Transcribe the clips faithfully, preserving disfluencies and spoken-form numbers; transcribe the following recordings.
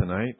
tonight.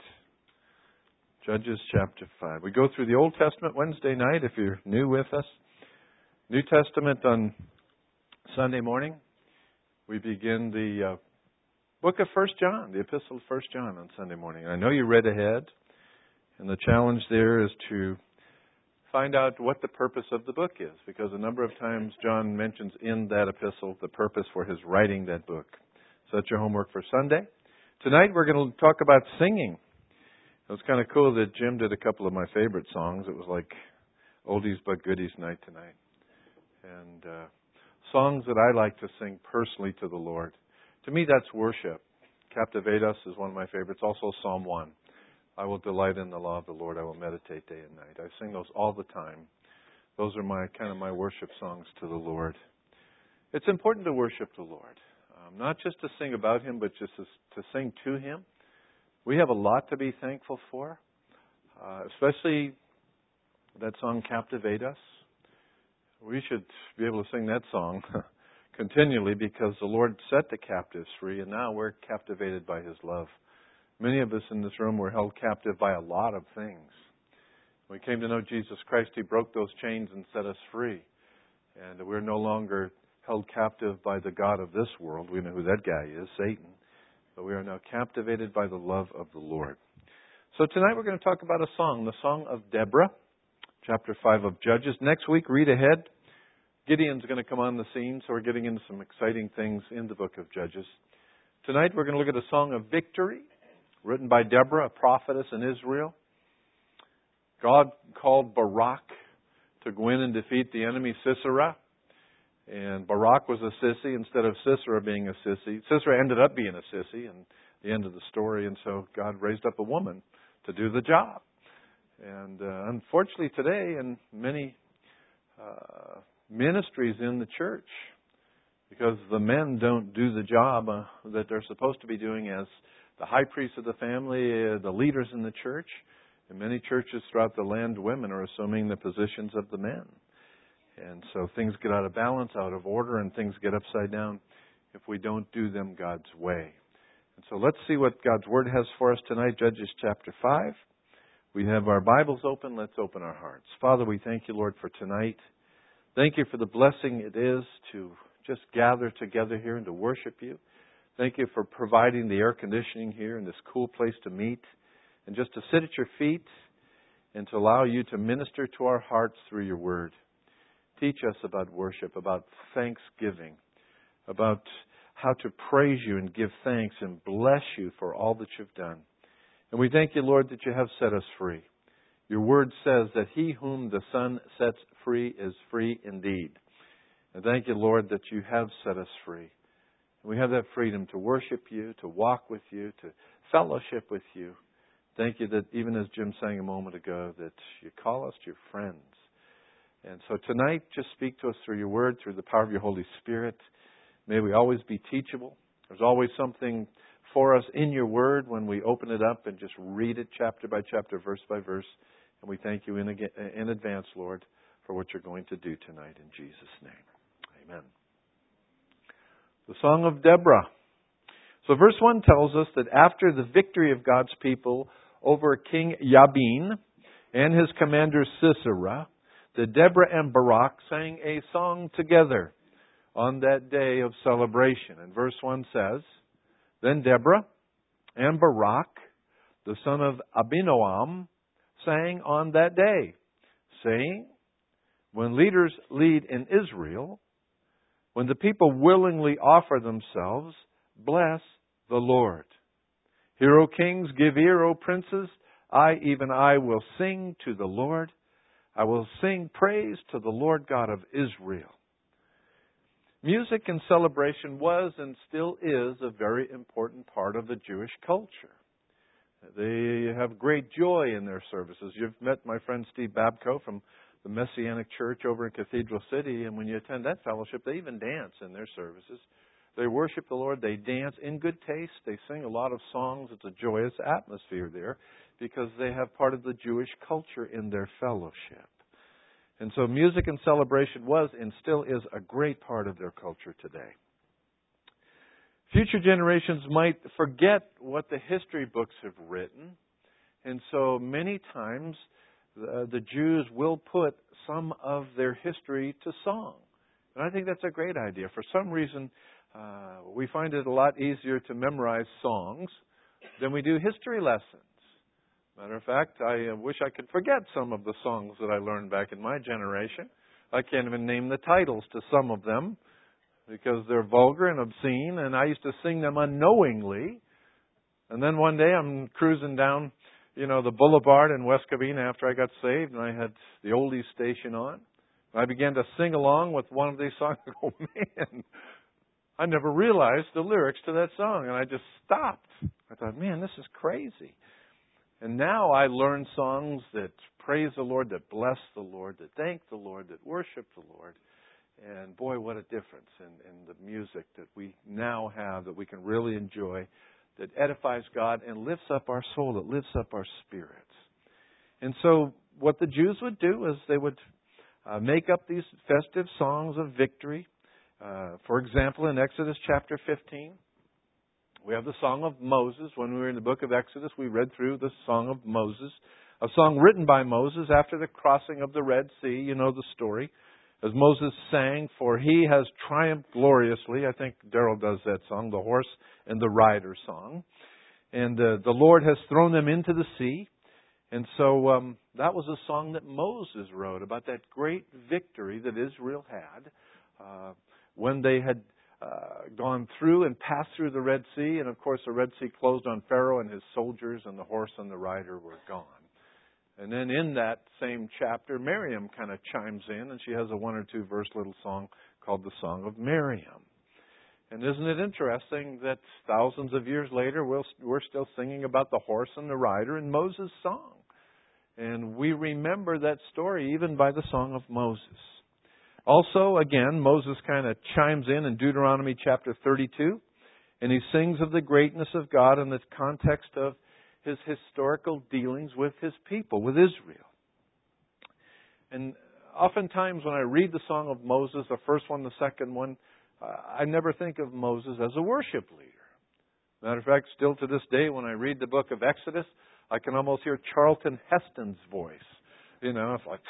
Judges chapter five. We go through the Old Testament Wednesday night if you're new with us. New Testament on Sunday morning. We begin the uh, book of First John, the epistle of First John on Sunday morning. I know you read ahead, and the challenge there is to find out what the purpose of the book is, because a number of times John mentions in that epistle the purpose for his writing that book. So that's your homework for Sunday. Tonight we're going to talk about singing. It was kind of cool that Jim did a couple of my favorite songs. It was like oldies but goodies night tonight. And uh, songs that I like to sing personally to the Lord. To me, that's worship. Captivate Us is one of my favorites. Also Psalm one. I will delight in the law of the Lord. I will meditate day and night. I sing those all the time. Those are my kind of my worship songs to the Lord. It's important to worship the Lord. Um, not just to sing about Him, but just to, to sing to Him. We have a lot to be thankful for, uh, especially that song, Captivate Us. We should be able to sing that song continually because the Lord set the captives free, and now we're captivated by His love. Many of us in this room were held captive by a lot of things. When we came to know Jesus Christ, He broke those chains and set us free. And we're no longer held captive by the god of this world. We know who that guy is, Satan. But we are now captivated by the love of the Lord. So tonight we're going to talk about a song, the Song of Deborah, chapter five of Judges. Next week, read ahead. Gideon's going to come on the scene, so we're getting into some exciting things in the book of Judges. Tonight we're going to look at a song of victory, written by Deborah, a prophetess in Israel. God called Barak to go in and defeat the enemy Sisera. And Barak was a sissy instead of Sisera being a sissy. Sisera ended up being a sissy in the end of the story. And so God raised up a woman to do the job. And uh, unfortunately today in many uh, ministries in the church, because the men don't do the job uh, that they're supposed to be doing as the high priest of the family, uh, the leaders in the church. In many churches throughout the land, women are assuming the positions of the men. And so things get out of balance, out of order, and things get upside down if we don't do them God's way. And so let's see what God's Word has for us tonight, Judges chapter five. We have our Bibles open. Let's open our hearts. Father, we thank you, Lord, for tonight. Thank you for the blessing it is to just gather together here and to worship you. Thank you for providing the air conditioning here and this cool place to meet and just to sit at your feet and to allow you to minister to our hearts through your word. Teach us about worship, about thanksgiving, about how to praise you and give thanks and bless you for all that you've done. And we thank you, Lord, that you have set us free. Your word says that he whom the Son sets free is free indeed. And thank you, Lord, that you have set us free. We have that freedom to worship you, to walk with you, to fellowship with you. Thank you that even as Jim sang a moment ago, that you call us your friends. And so tonight, just speak to us through your word, through the power of your Holy Spirit. May we always be teachable. There's always something for us in your word when we open it up and just read it chapter by chapter, verse by verse. And we thank you in, in advance, Lord, for what you're going to do tonight in Jesus' name. Amen. The Song of Deborah. So verse one tells us that after the victory of God's people over King Jabin and his commander Sisera, that Deborah and Barak sang a song together on that day of celebration. And verse one says, Then Deborah and Barak, the son of Abinoam, sang on that day, saying, When leaders lead in Israel, when the people willingly offer themselves, bless the Lord. Hear, O kings, give ear, O princes. I, even I, will sing to the Lord. I will sing praise to the Lord God of Israel. Music and celebration was and still is a very important part of the Jewish culture. They have great joy in their services. You've met my friend Steve Babko from the Messianic Church over in Cathedral City, and when you attend that fellowship, they even dance in their services. They worship the Lord. They dance in good taste. They sing a lot of songs. It's a joyous atmosphere there because they have part of the Jewish culture in their fellowship. And so music and celebration was and still is a great part of their culture today. Future generations might forget what the history books have written, and so many times the, the Jews will put some of their history to song. And I think that's a great idea. For some reason, uh, we find it a lot easier to memorize songs than we do history lessons. Matter of fact, I uh, wish I could forget some of the songs that I learned back in my generation. I can't even name the titles to some of them because they're vulgar and obscene, and I used to sing them unknowingly. And then one day I'm cruising down, you know, the boulevard in West Covina after I got saved, and I had the oldies station on. I began to sing along with one of these songs. Oh, man, I never realized the lyrics to that song, and I just stopped. I thought, man, this is crazy. And now I learn songs that praise the Lord, that bless the Lord, that thank the Lord, that worship the Lord. And boy, what a difference in, in the music that we now have, that we can really enjoy, that edifies God and lifts up our soul, that lifts up our spirits. And so what the Jews would do is they would uh, make up these festive songs of victory. Uh, for example, in Exodus chapter fifteen, we have the Song of Moses. When we were in the book of Exodus, we read through the Song of Moses, a song written by Moses after the crossing of the Red Sea. You know the story. As Moses sang, "For he has triumphed gloriously." I think Darrell does that song, the horse and the rider song. And uh, the Lord has thrown them into the sea. And so um, that was a song that Moses wrote about that great victory that Israel had uh, when they had uh, gone through and passed through the Red Sea. And of course, the Red Sea closed on Pharaoh and his soldiers, and the horse and the rider were gone. And then in that same chapter, Miriam kind of chimes in, and she has a one or two verse little song called the Song of Miriam. And isn't it interesting that thousands of years later, we'll, we're still singing about the horse and the rider in Moses' song. And we remember that story even by the Song of Moses. Also, again, Moses kind of chimes in in Deuteronomy chapter thirty-two, and he sings of the greatness of God in the context of his historical dealings with his people, with Israel. And oftentimes when I read the Song of Moses, the first one, the second one, uh, I never think of Moses as a worship leader. Matter of fact, still to this day, when I read the book of Exodus, I can almost hear Charlton Heston's voice. You know, it's like...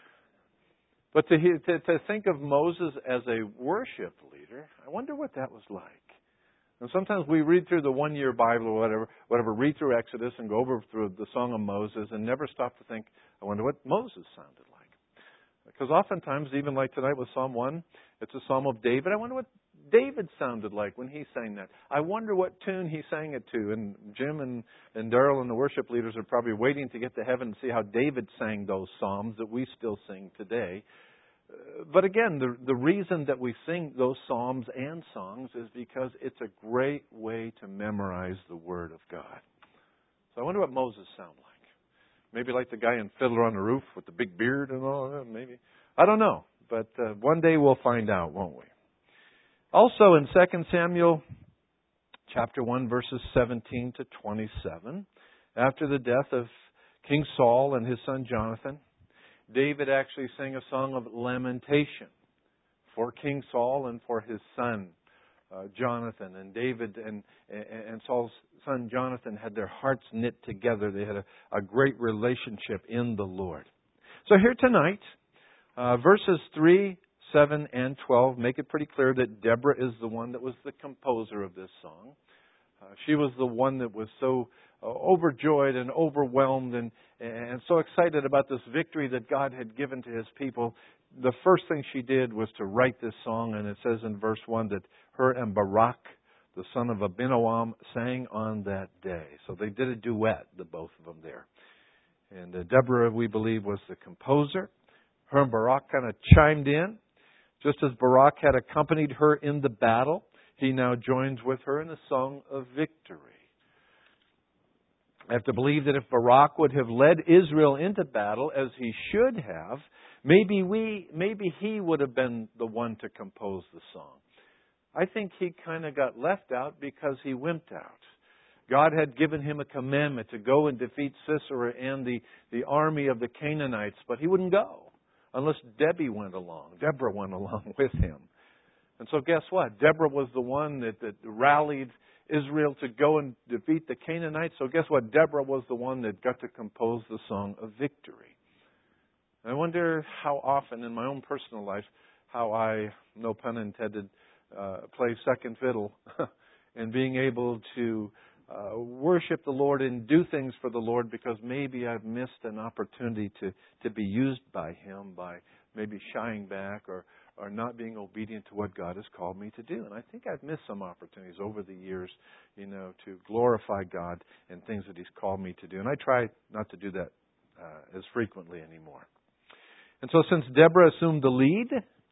But to, to, to think of Moses as a worship leader, I wonder what that was like. And sometimes we read through the one-year Bible or whatever, whatever, read through Exodus and go over through the Song of Moses and never stop to think, I wonder what Moses sounded like. Because oftentimes, even like tonight with Psalm one, it's a Psalm of David. I wonder what David sounded like when he sang that. I wonder what tune he sang it to. And Jim and, and Darrell and the worship leaders are probably waiting to get to heaven and see how David sang those psalms that we still sing today. But again, the, the reason that we sing those psalms and songs is because it's a great way to memorize the Word of God. So I wonder what Moses sounded like. Maybe like the guy in Fiddler on the Roof with the big beard and all that, maybe. I don't know. But uh, one day we'll find out, won't we? Also in Second Samuel chapter one, verses seventeen to twenty-seven, after the death of King Saul and his son Jonathan, David actually sang a song of lamentation for King Saul and for his son uh, Jonathan. And David and, and Saul's son Jonathan had their hearts knit together. They had a, a great relationship in the Lord. So here tonight, uh, verses three, seven, and twelve make it pretty clear that Deborah is the one that was the composer of this song. Uh, she was the one that was so uh, overjoyed and overwhelmed and, and so excited about this victory that God had given to His people. The first thing she did was to write this song, and it says in verse one that her and Barak, the son of Abinoam, sang on that day. So they did a duet, the both of them there. And uh, Deborah, we believe, was the composer. Her and Barak kind of chimed in. Just as Barak had accompanied her in the battle, he now joins with her in a song of victory. I have to believe that if Barak would have led Israel into battle as he should have, maybe we, maybe he would have been the one to compose the song. I think he kind of got left out because he wimped out. God had given him a commandment to go and defeat Sisera and the, the army of the Canaanites, but he wouldn't go unless Debbie went along, Deborah went along with him. And so guess what? Deborah was the one that, that rallied Israel to go and defeat the Canaanites. So guess what? Deborah was the one that got to compose the song of victory. And I wonder how often in my own personal life, how I, no pun intended, uh, play second fiddle and being able to uh, worship the Lord and do things for the Lord because maybe I've missed an opportunity to, to be used by Him by maybe shying back or, or not being obedient to what God has called me to do. And I think I've missed some opportunities over the years, you know, to glorify God and things that He's called me to do. And I try not to do that uh, as frequently anymore. And so since Deborah assumed the lead,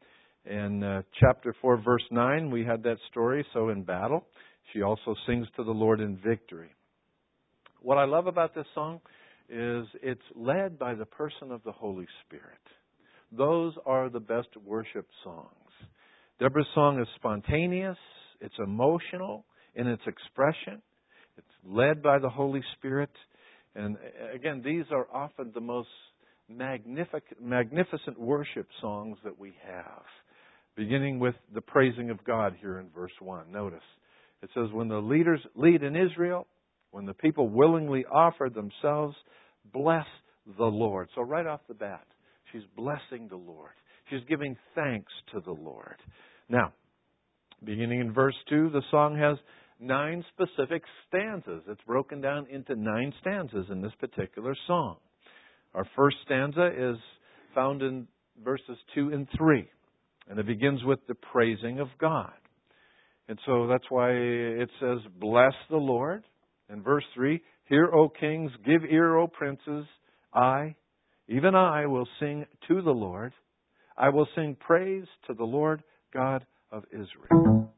in uh, chapter four, verse nine, we had that story. So in battle, she also sings to the Lord in victory. What I love about this song is it's led by the person of the Holy Spirit. Those are the best worship songs. Deborah's song is spontaneous, it's emotional in its expression, it's led by the Holy Spirit. And again, these are often the most magnificent, magnificent worship songs that we have. Beginning with the praising of God here in verse one. Notice, it says, when the leaders lead in Israel, when the people willingly offer themselves, bless the Lord. So right off the bat, she's blessing the Lord. She's giving thanks to the Lord. Now, beginning in verse two, the song has nine specific stanzas. It's broken down into nine stanzas in this particular song. Our first stanza is found in verses two and three. And it begins with the praising of God. And so that's why it says, bless the Lord. In verse three, hear, O kings, give ear, O princes. I, even I, will sing to the Lord. I will sing praise to the Lord God of Israel.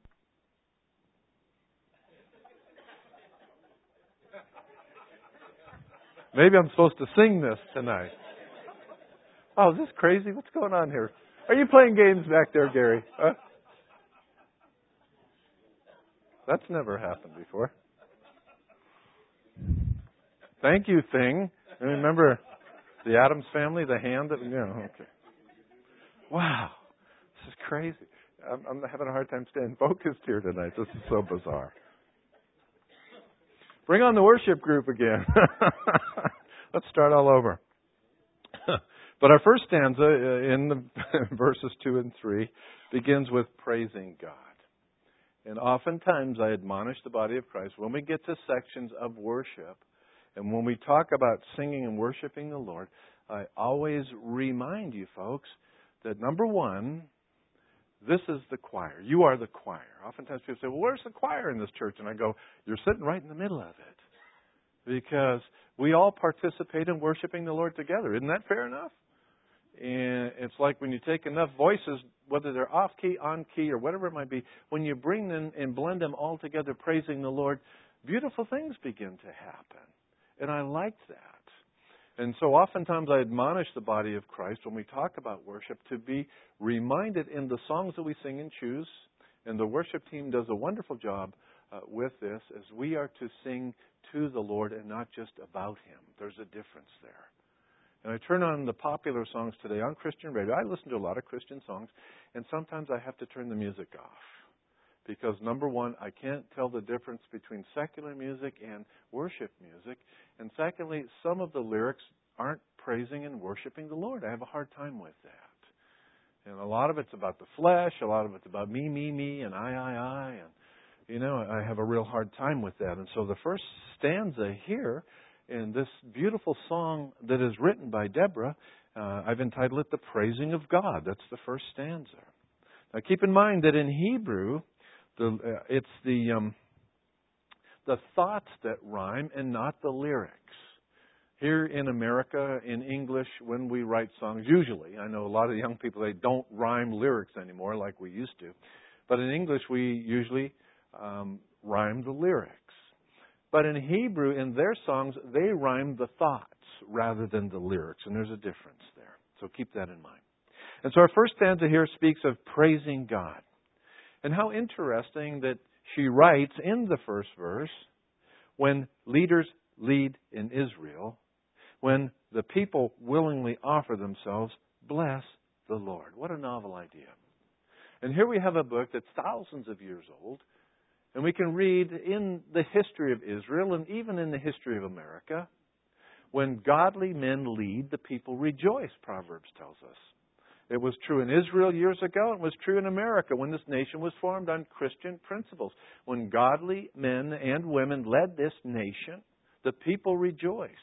Maybe I'm supposed to sing this tonight. Oh, is this crazy? What's going on here? Are you playing games back there, Gary? Huh? That's never happened before. Thank you, thing. Remember the Addams Family, the hand that, you know, okay. Wow, this is crazy. I'm, I'm having a hard time staying focused here tonight. This is so bizarre. Bring on the worship group again. Let's start all over. But our first stanza in the verses two and three begins with praising God. And oftentimes I admonish the body of Christ when we get to sections of worship and when we talk about singing and worshiping the Lord, I always remind you folks that number one, this is the choir. You are the choir. Oftentimes people say, well, where's the choir in this church? And I go, you're sitting right in the middle of it. Because we all participate in worshiping the Lord together. Isn't that fair enough? And it's like when you take enough voices, whether they're off key, on key, or whatever it might be, when you bring them and blend them all together praising the Lord, beautiful things begin to happen. And I like that. And so oftentimes I admonish the body of Christ when we talk about worship to be reminded in the songs that we sing and choose, and the worship team does a wonderful job uh, with this, as we are to sing to the Lord and not just about Him. There's a difference there. And I turn on the popular songs today on Christian radio. I listen to a lot of Christian songs, and sometimes I have to turn the music off. Because, number one, I can't tell the difference between secular music and worship music. And secondly, some of the lyrics aren't praising and worshiping the Lord. I have a hard time with that. And a lot of it's about the flesh. A lot of it's about me, me, me, and I, I, I. And, you know, I have a real hard time with that. And so the first stanza here in this beautiful song that is written by Deborah, uh, I've entitled it The Praising of God. That's the first stanza. Now keep in mind that in Hebrew, the, uh, it's the um, the thoughts that rhyme and not the lyrics. Here in America, in English, when we write songs, usually, I know a lot of young people, they don't rhyme lyrics anymore like we used to. But in English, we usually um, rhyme the lyrics. But in Hebrew, in their songs, they rhyme the thoughts rather than the lyrics. And there's a difference there. So keep that in mind. And so our first stanza here speaks of praising God. And how interesting that she writes in the first verse, when leaders lead in Israel, when the people willingly offer themselves, bless the Lord. What a novel idea. And here we have a book that's thousands of years old. And we can read in the history of Israel and even in the history of America, when godly men lead, the people rejoice, Proverbs tells us. It was true in Israel years ago. It was true in America when this nation was formed on Christian principles. When godly men and women led this nation, the people rejoiced.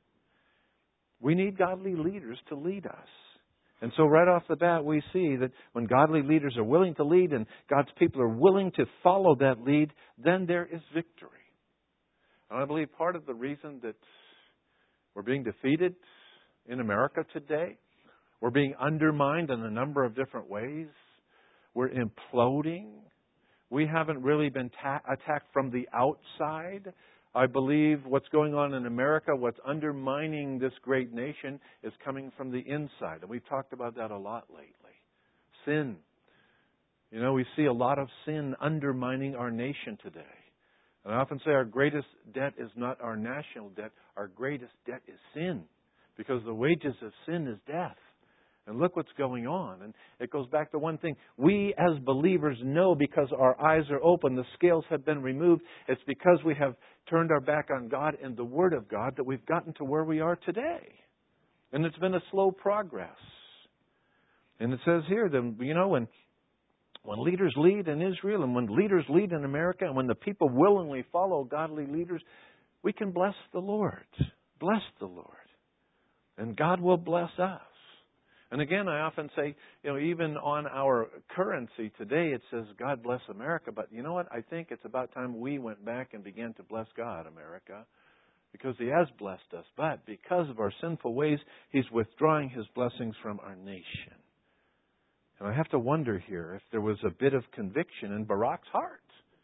We need godly leaders to lead us. And so right off the bat, we see that when godly leaders are willing to lead and God's people are willing to follow that lead, then there is victory. And I believe part of the reason that we're being defeated in America today, we're being undermined in a number of different ways, we're imploding, we haven't really been ta- attacked from the outside. I believe what's going on in America, what's undermining this great nation, is coming from the inside. And we've talked about that a lot lately. Sin. You know, we see a lot of sin undermining our nation today. And I often say our greatest debt is not our national debt. Our greatest debt is sin. Because the wages of sin is death. And look what's going on. And it goes back to one thing. We as believers know because our eyes are open, the scales have been removed. It's because we have turned our back on God and the Word of God that we've gotten to where we are today. And it's been a slow progress. And it says here that, you know, when, when leaders lead in Israel and when leaders lead in America and when the people willingly follow godly leaders, we can bless the Lord. Bless the Lord. And God will bless us. And again, I often say, you know, even on our currency today, it says, God bless America. But you know what? I think it's about time we went back and began to bless God, America, because He has blessed us. But because of our sinful ways, He's withdrawing His blessings from our nation. And I have to wonder here if there was a bit of conviction in Barak's heart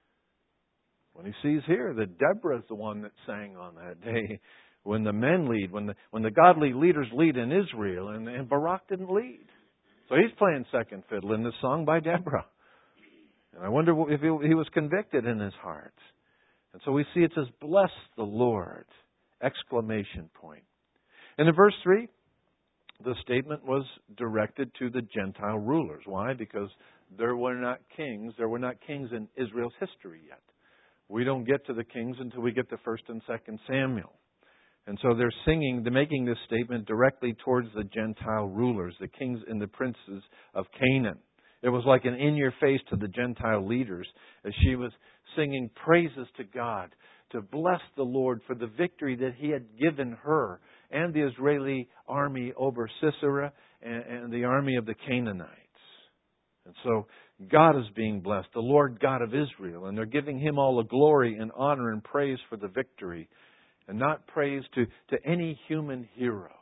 when he sees here that Deborah's the one that sang on that day. When the men lead, when the when the godly leaders lead in Israel, and, and Barak didn't lead. So he's playing second fiddle in this song by Deborah. And I wonder if he, he was convicted in his heart. And so we see it says, bless the Lord! Exclamation point. And in verse three, the statement was directed to the Gentile rulers. Why? Because there were not kings. There were not kings in Israel's history yet. We don't get to the kings until we get to First and Second Samuel. And so they're singing, they're making this statement directly towards the Gentile rulers, the kings and the princes of Canaan. It was like an in-your-face to the Gentile leaders as she was singing praises to God, to bless the Lord for the victory that He had given her and the Israeli army over Sisera and, and the army of the Canaanites. And so God is being blessed, the Lord God of Israel, and they're giving Him all the glory and honor and praise for the victory. And not praise to, to any human hero.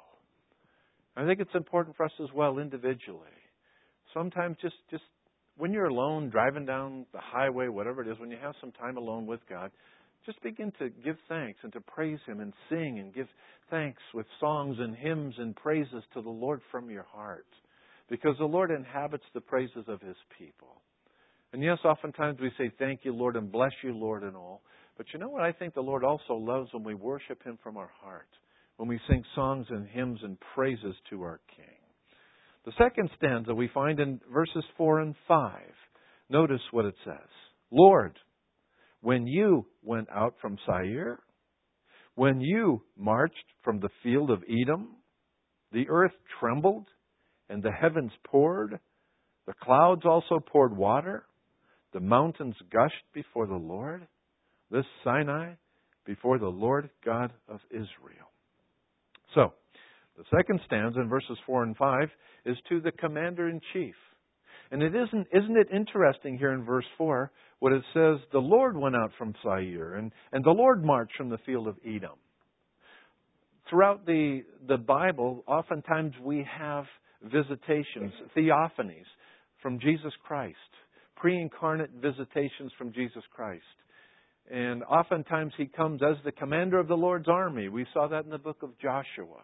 I think it's important for us as well individually. Sometimes just, just when you're alone, driving down the highway, whatever it is, when you have some time alone with God, just begin to give thanks and to praise Him and sing and give thanks with songs and hymns and praises to the Lord from your heart. Because the Lord inhabits the praises of His people. And yes, oftentimes we say, thank you, Lord, and bless you, Lord, and all. But you know what I think the Lord also loves when we worship Him from our heart, when we sing songs and hymns and praises to our King. The second stanza we find in verses four and five. Notice what it says. Lord, when You went out from Seir, when You marched from the field of Edom, the earth trembled and the heavens poured, the clouds also poured water, the mountains gushed before the Lord. This Sinai before the Lord God of Israel. So, the second stanza in verses four and five is to the commander-in-chief. And it isn't, isn't it interesting here in verse four, what it says, the Lord went out from Seir, and, and the Lord marched from the field of Edom. Throughout the, the Bible, oftentimes we have visitations, theophanies from Jesus Christ, pre-incarnate visitations from Jesus Christ. And oftentimes He comes as the commander of the Lord's army. We saw that in the book of Joshua.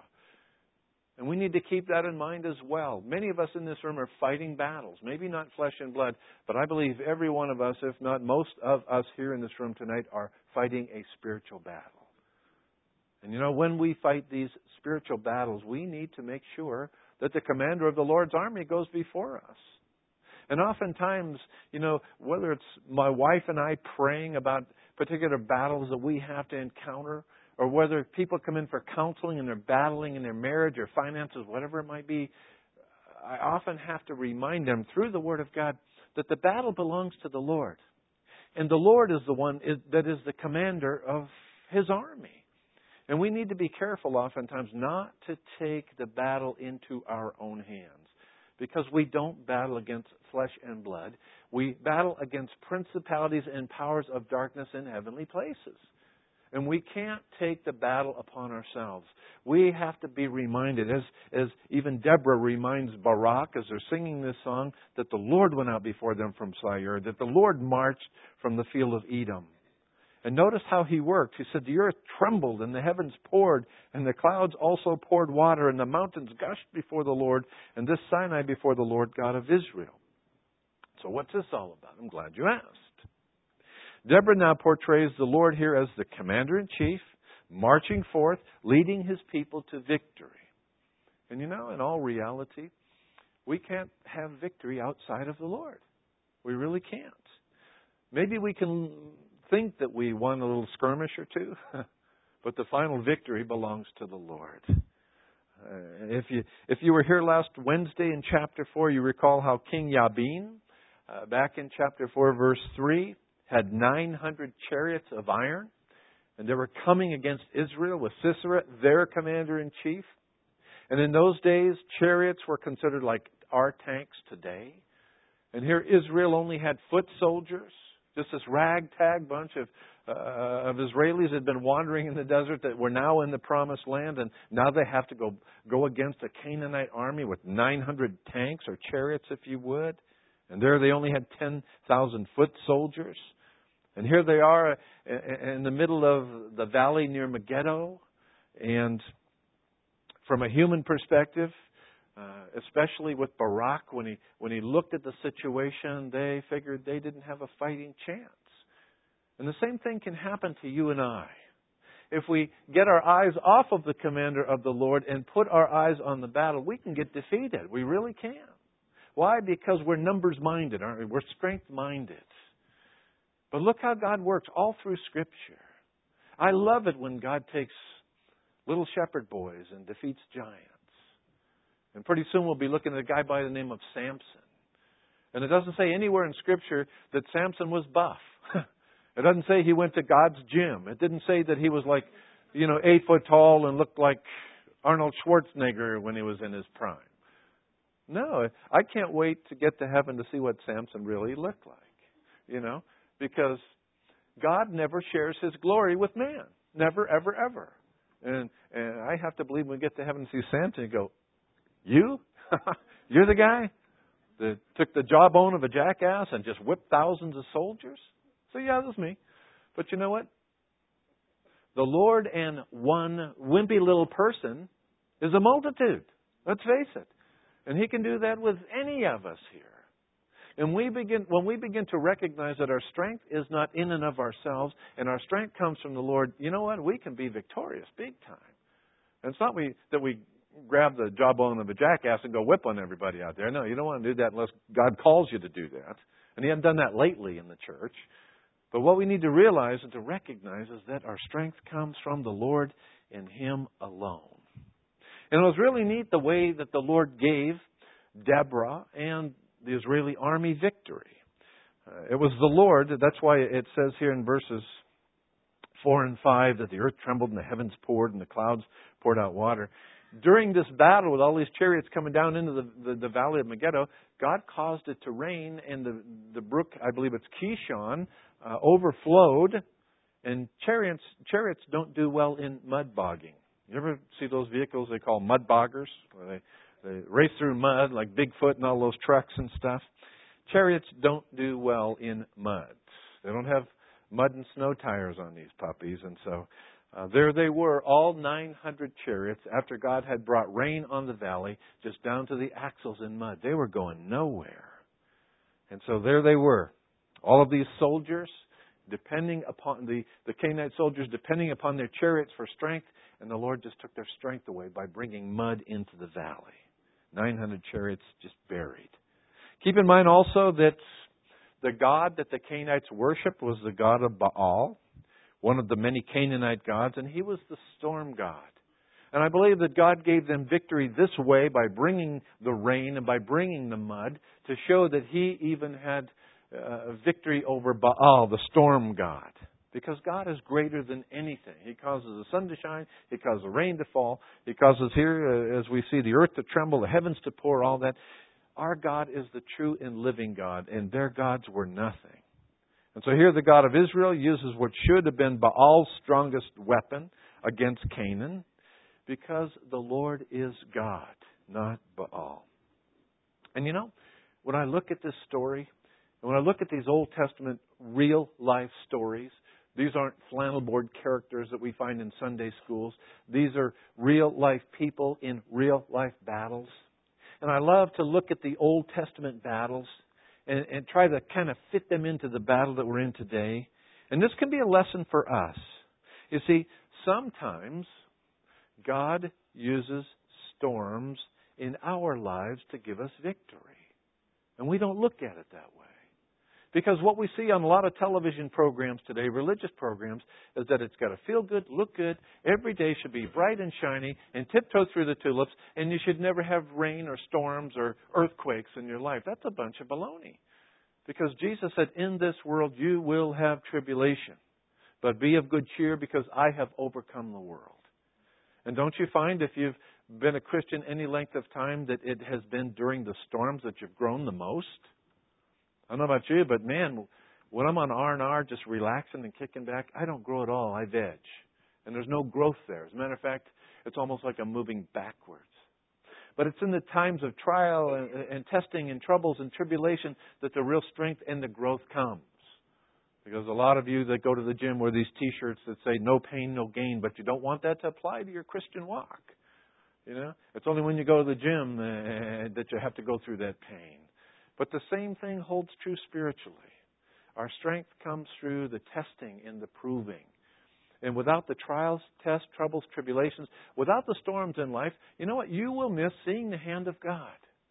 And we need to keep that in mind as well. Many of us in this room are fighting battles. Maybe not flesh and blood, but I believe every one of us, if not most of us here in this room tonight, are fighting a spiritual battle. And you know, when we fight these spiritual battles, we need to make sure that the commander of the Lord's army goes before us. And oftentimes, you know, whether it's my wife and I praying about particular battles that we have to encounter, or whether people come in for counseling and they're battling in their marriage or finances, whatever it might be, I often have to remind them through the Word of God that the battle belongs to the Lord. And the Lord is the one that is the commander of His army. And we need to be careful oftentimes not to take the battle into our own hands. Because we don't battle against flesh and blood. We battle against principalities and powers of darkness in heavenly places. And we can't take the battle upon ourselves. We have to be reminded, as, as even Deborah reminds Barak as they're singing this song, that the Lord went out before them from Seir, that the Lord marched from the field of Edom. And notice how He worked. He said, the earth trembled and the heavens poured and the clouds also poured water and the mountains gushed before the Lord and this Sinai before the Lord God of Israel. So what's this all about? I'm glad you asked. Deborah now portrays the Lord here as the commander-in-chief, marching forth, leading His people to victory. And you know, in all reality, we can't have victory outside of the Lord. We really can't. Maybe we can think that we won a little skirmish or two, but the final victory belongs to the Lord. Uh, if you if you were here last Wednesday in chapter four, you recall how King Jabin, uh, back in chapter four, verse three, had nine hundred chariots of iron, and they were coming against Israel with Sisera, their commander-in-chief. And in those days, chariots were considered like our tanks today. And here Israel only had foot soldiers, just this ragtag bunch of, uh, of Israelis had been wandering in the desert that were now in the promised land, and now they have to go, go against a Canaanite army with nine hundred tanks or chariots, if you would. And there they only had ten thousand foot soldiers. And here they are in the middle of the valley near Megiddo. And from a human perspective, uh, especially with Barak, when he when he looked at the situation, they figured they didn't have a fighting chance. And the same thing can happen to you and I. If we get our eyes off of the commander of the Lord and put our eyes on the battle, we can get defeated. We really can. Why? Because we're numbers-minded, aren't we? We're strength-minded. But look how God works all through Scripture. I love it when God takes little shepherd boys and defeats giants. And pretty soon we'll be looking at a guy by the name of Samson. And it doesn't say anywhere in Scripture that Samson was buff. It doesn't say he went to God's gym. It didn't say that he was like, you know, eight foot tall and looked like Arnold Schwarzenegger when he was in his prime. No, I can't wait to get to heaven to see what Samson really looked like. You know, because God never shares His glory with man. Never, ever, ever. And and I have to believe when we get to heaven and see Samson and go, you? You're the guy that took the jawbone of a jackass and just whipped thousands of soldiers? So yeah, that's me. But you know what? The Lord and one wimpy little person is a multitude. Let's face it. And He can do that with any of us here. And we begin when we begin to recognize that our strength is not in and of ourselves, and our strength comes from the Lord, you know what? We can be victorious big time. And it's not we that we grab the jawbone of a jackass and go whip on everybody out there. No, you don't want to do that unless God calls you to do that. And He hasn't done that lately in the church. But what we need to realize and to recognize is that our strength comes from the Lord and Him alone. And it was really neat the way that the Lord gave Deborah and the Israeli army victory. Uh, it was the Lord, that's why it says here in verses four and five that the earth trembled and the heavens poured and the clouds poured out water. During this battle with all these chariots coming down into the, the, the valley of Megiddo, God caused it to rain, and the, the brook, I believe it's Kishon, uh, overflowed, and chariots, chariots don't do well in mud bogging. You ever see those vehicles they call mud boggers? Where they, they race through mud like Bigfoot and all those trucks and stuff. Chariots don't do well in mud. They don't have mud and snow tires on these puppies, and so uh, there they were, all nine hundred chariots, after God had brought rain on the valley, just down to the axles in mud. They were going nowhere. And so there they were, all of these soldiers, depending upon the, the Canaanite soldiers, depending upon their chariots for strength, and the Lord just took their strength away by bringing mud into the valley. nine hundred chariots just buried. Keep in mind also that the god that the Canaanites worshipped was the god of Baal, one of the many Canaanite gods, and he was the storm god. And I believe that God gave them victory this way by bringing the rain and by bringing the mud to show that He even had uh, victory over Baal, the storm god. Because God is greater than anything. He causes the sun to shine. He causes the rain to fall. He causes here, uh, as we see, the earth to tremble, the heavens to pour, all that. Our God is the true and living God, and their gods were nothing. And so here the God of Israel uses what should have been Baal's strongest weapon against Canaan, because the Lord is God, not Baal. And you know, when I look at this story, and when I look at these Old Testament real life stories, these aren't flannel board characters that we find in Sunday schools. These are real life people in real life battles. And I love to look at the Old Testament battles and, and try to kind of fit them into the battle that we're in today. And this can be a lesson for us. You see, sometimes God uses storms in our lives to give us victory. And we don't look at it that way. Because what we see on a lot of television programs today, religious programs, is that it's got to feel good, look good, every day should be bright and shiny, and tiptoe through the tulips, and you should never have rain or storms or earthquakes in your life. That's a bunch of baloney. Because Jesus said, in this world you will have tribulation, but be of good cheer because I have overcome the world. And don't you find, if you've been a Christian any length of time, that it has been during the storms that you've grown the most? I don't know about you, but man, when I'm on R and R just relaxing and kicking back, I don't grow at all. I veg. And there's no growth there. As a matter of fact, it's almost like I'm moving backwards. But it's in the times of trial and, and testing and troubles and tribulation that the real strength and the growth comes. Because a lot of you that go to the gym wear these T-shirts that say no pain, no gain, but you don't want that to apply to your Christian walk. You know, it's only when you go to the gym uh, that you have to go through that pain. But the same thing holds true spiritually. Our strength comes through the testing and the proving. And without the trials, tests, troubles, tribulations, without the storms in life, you know what? You will miss seeing the hand of God.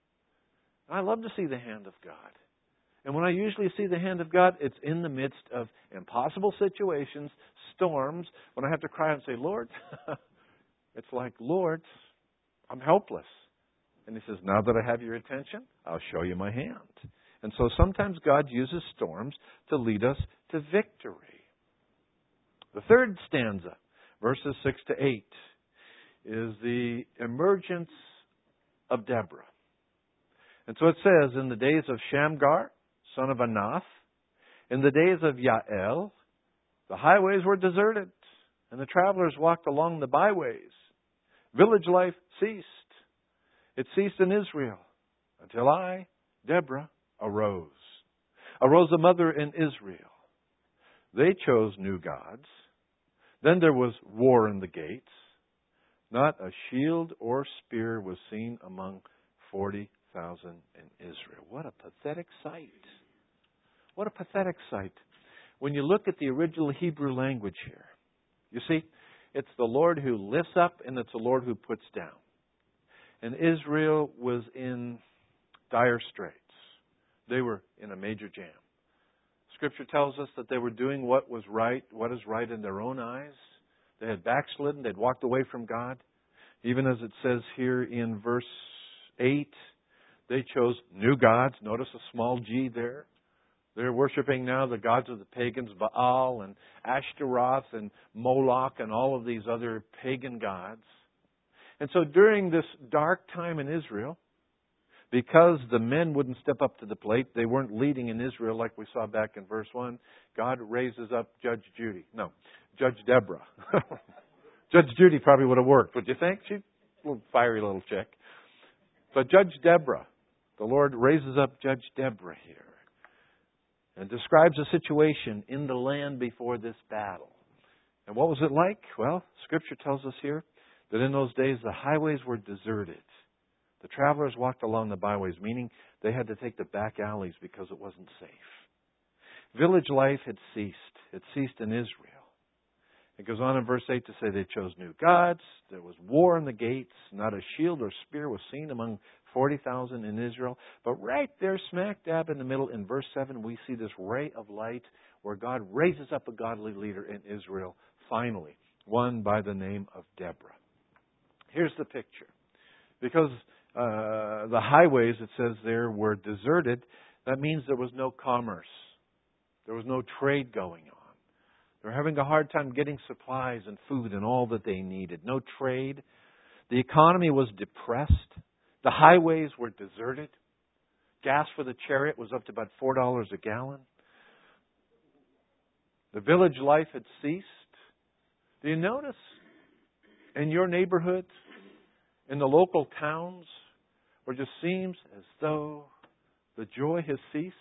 I love to see the hand of God. And when I usually see the hand of God, it's in the midst of impossible situations, storms, when I have to cry out and say, Lord, it's like, Lord, I'm helpless. And He says, now that I have your attention, I'll show you my hand. And so sometimes God uses storms to lead us to victory. The third stanza, verses six to eight, is the emergence of Deborah. And so it says, in the days of Shamgar, son of Anath, in the days of Yael, the highways were deserted, and the travelers walked along the byways. Village life ceased. It ceased in Israel until I, Deborah, arose. Arose a mother in Israel. They chose new gods. Then there was war in the gates. Not a shield or spear was seen among forty thousand in Israel. What a pathetic sight. What a pathetic sight. When you look at the original Hebrew language here, you see, it's the Lord who lifts up and it's the Lord who puts down. And Israel was in dire straits. They were in a major jam. Scripture tells us that they were doing what was right, what is right in their own eyes. They had backslidden. They'd walked away from God. Even as it says here in verse eight, they chose new gods. Notice a small g there. They're worshiping now the gods of the pagans, Baal and Ashtaroth and Moloch and all of these other pagan gods. And so during this dark time in Israel, because the men wouldn't step up to the plate, they weren't leading in Israel like we saw back in verse one, God raises up Judge Judy. No, Judge Deborah. Judge Judy probably would have worked, would you think? She's a little fiery little chick. But Judge Deborah, the Lord raises up Judge Deborah here and describes a situation in the land before this battle. And what was it like? Well, Scripture tells us here that in those days the highways were deserted. The travelers walked along the byways, meaning they had to take the back alleys because it wasn't safe. Village life had ceased. It ceased in Israel. It goes on in verse eight to say they chose new gods. There was war in the gates. Not a shield or spear was seen among forty thousand in Israel. But right there, smack dab in the middle, in verse seven, we see this ray of light where God raises up a godly leader in Israel, finally, one by the name of Deborah. Here's the picture. Because uh, the highways, it says there, were deserted, that means there was no commerce. There was no trade going on. They were having a hard time getting supplies and food and all that they needed. No trade. The economy was depressed. The highways were deserted. Gas for the chariot was up to about four dollars a gallon. The village life had ceased. Do you notice in your neighborhood, in the local towns, where it just seems as though the joy has ceased?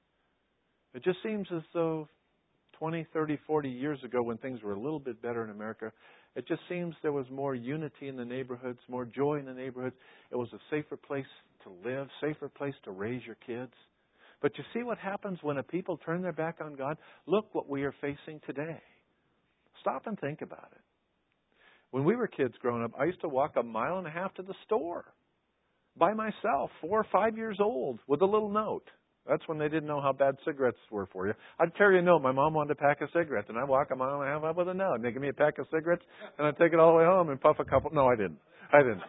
It just seems as though twenty, thirty, forty years ago, when things were a little bit better in America, it just seems there was more unity in the neighborhoods, more joy in the neighborhoods. It was a safer place to live, safer place to raise your kids. But you see what happens when a people turn their back on God? Look what we are facing today. Stop and think about it. When we were kids growing up, I used to walk a mile and a half to the store by myself, four or five years old, with a little note. That's when they didn't know how bad cigarettes were for you. I'd carry a note. My mom wanted a pack of cigarettes, and I'd walk a mile and a half up with a note. And they'd give me a pack of cigarettes, and I'd take it all the way home and puff a couple. No, I didn't. I didn't.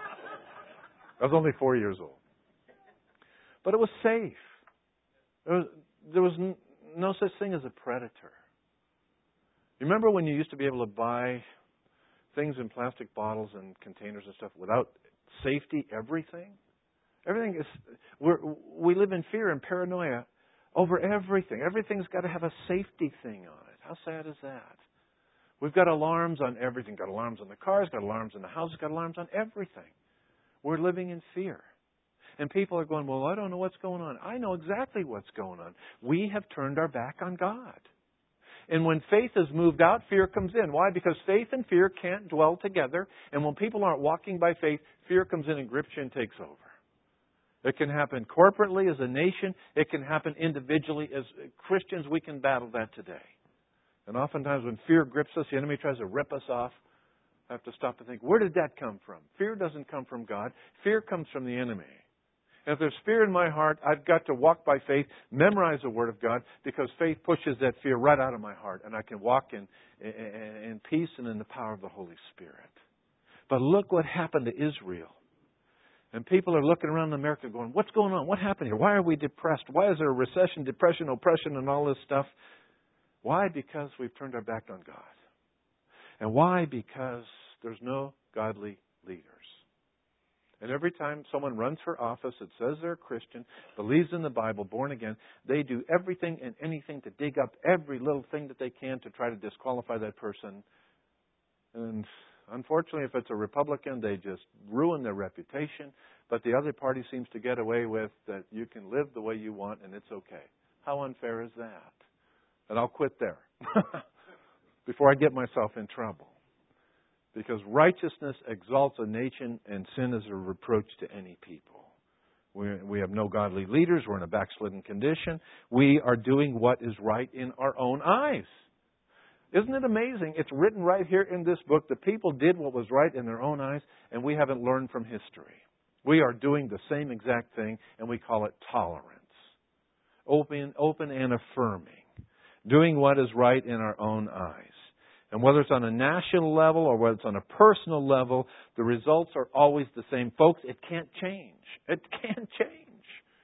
I was only four years old. But it was safe. There was, there was no such thing as a predator. You remember when you used to be able to buy things in plastic bottles and containers and stuff without safety, everything? Everything is, we're, we live in fear and paranoia over everything. Everything's got to have a safety thing on it. How sad is that? We've got alarms on everything. Got alarms on the cars, got alarms in the houses, got alarms on everything. We're living in fear. And people are going, well, I don't know what's going on. I know exactly what's going on. We have turned our back on God. And when faith is moved out, fear comes in. Why? Because faith and fear can't dwell together. And when people aren't walking by faith, fear comes in and grips you and takes over. It can happen corporately as a nation. It can happen individually. As Christians, we can battle that today. And oftentimes when fear grips us, the enemy tries to rip us off. I have to stop and think, where did that come from? Fear doesn't come from God. Fear comes from the enemy. And if there's fear in my heart, I've got to walk by faith, memorize the Word of God, because faith pushes that fear right out of my heart. And I can walk in, in, in peace and in the power of the Holy Spirit. But look what happened to Israel. And people are looking around America going, what's going on? What happened here? Why are we depressed? Why is there a recession, depression, oppression, and all this stuff? Why? Because we've turned our back on God. And why? Because there's no godly leaders. And every time someone runs for office that says they're a Christian, believes in the Bible, born again, they do everything and anything to dig up every little thing that they can to try to disqualify that person. And unfortunately, if it's a Republican, they just ruin their reputation. But the other party seems to get away with that you can live the way you want and it's okay. How unfair is that? And I'll quit there before I get myself in trouble. Because righteousness exalts a nation and sin is a reproach to any people. We, we have no godly leaders. We're in a backslidden condition. We are doing what is right in our own eyes. Isn't it amazing? It's written right here in this book. The people did what was right in their own eyes, and we haven't learned from history. We are doing the same exact thing, and we call it tolerance. Open, open and affirming. Doing what is right in our own eyes. And whether it's on a national level or whether it's on a personal level, the results are always the same. Folks, it can't change. It can't change.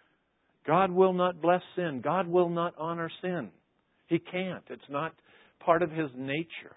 God will not bless sin. God will not honor sin. He can't. It's not part of His nature.